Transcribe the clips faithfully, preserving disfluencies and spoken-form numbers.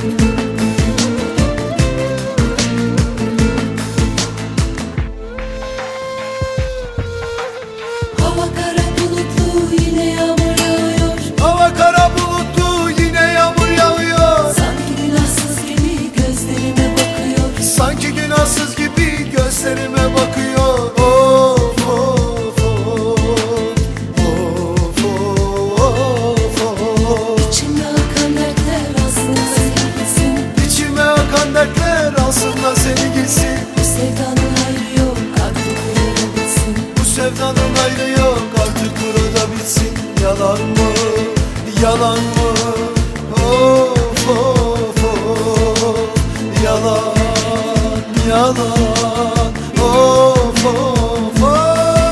Hava kara bulutlu yine yağmur yağıyor. Hava kara bulutlu yine yağmur yağıyor. Sanki günahsız gibi gözlerime bakıyor. Sanki günahsız gibi gözlerime bakıyor. Of of of, of of of. İçime akan dertler aslında seni gitsin. İçime akan dertler aslında seni gitsin. Bu sevdanın hayrı yok artık burada bitsin. Bu sevdanın ayrı yok artık burada bitsin. Yalan mı, yalan mı? Of of of. Yalan, yalan. Of of of.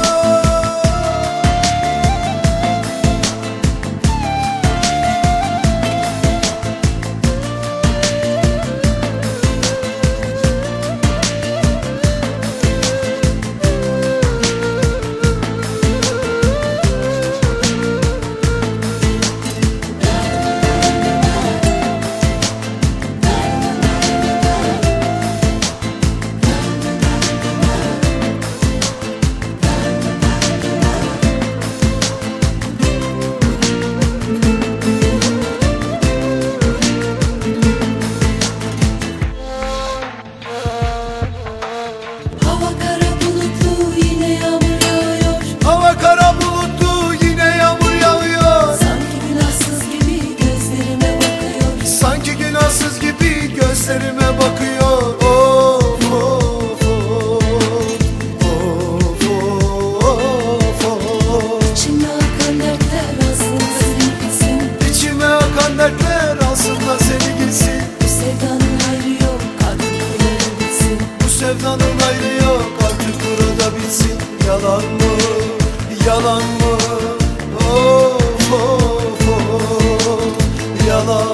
Hava kara bulutlu yine yağmur yağıyor. Hava kara bulutlu yine yağmur yağıyor. Sanki günahsız gibi gözlerime bakıyor. Sanki günahsız gibi gözlerime bakıyor. Of of of. Of of of. İçime akan dertler aslında seni gitsin. İçime akan dertler aslında seni gitsin. Bu sevdanın hayrı yok artık burada bitsin. Bu sevdanın ayrı yok artık burada bitsin. Yalan mı, yalan mı? Of of of. Yalan,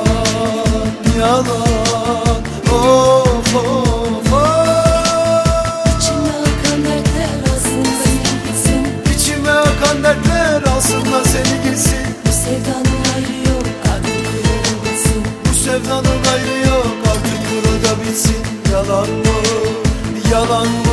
yalan. Of of of. İçime akan dertler aslında seni gitsin. İçime akan dertler aslında seni gitsin. Bu sevdanın hayrı yok artık burada bitsin. Bu sevdanın ayrı yok artık burada bitsin. Yalan mı, yalan mı?